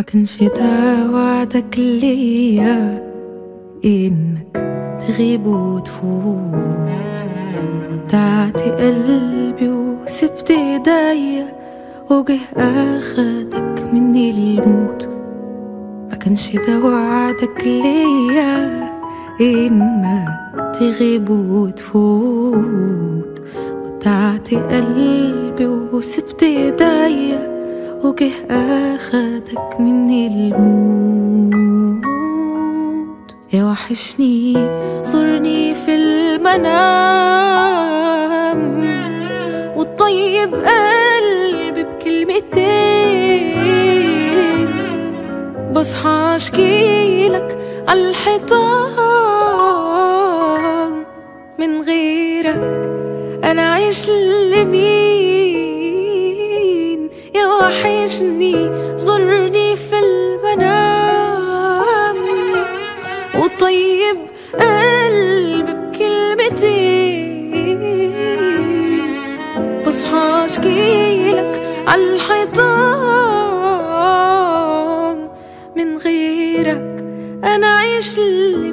كانش ده وعدك ليا إنك تغيب وتفوت، ودعت قلبي وسبت ايديا وجه أخدك مني الموت. ما كانش ده وعدك ليا إنك تغيب وتفوت، ودعت قلبي وسبت ايديا وجه أخدك مني الموت. يا وحشني زورني في المنام وتطيب قلبي بكلمتين، بصحى اشكيلك عالحيطان. من غيرك انا عايش لمين؟ يا وحشني زورني في المنام وطيب قلبي بكلمتين، بصحى اشكيلك عالحيطان. من غيرك انا عايش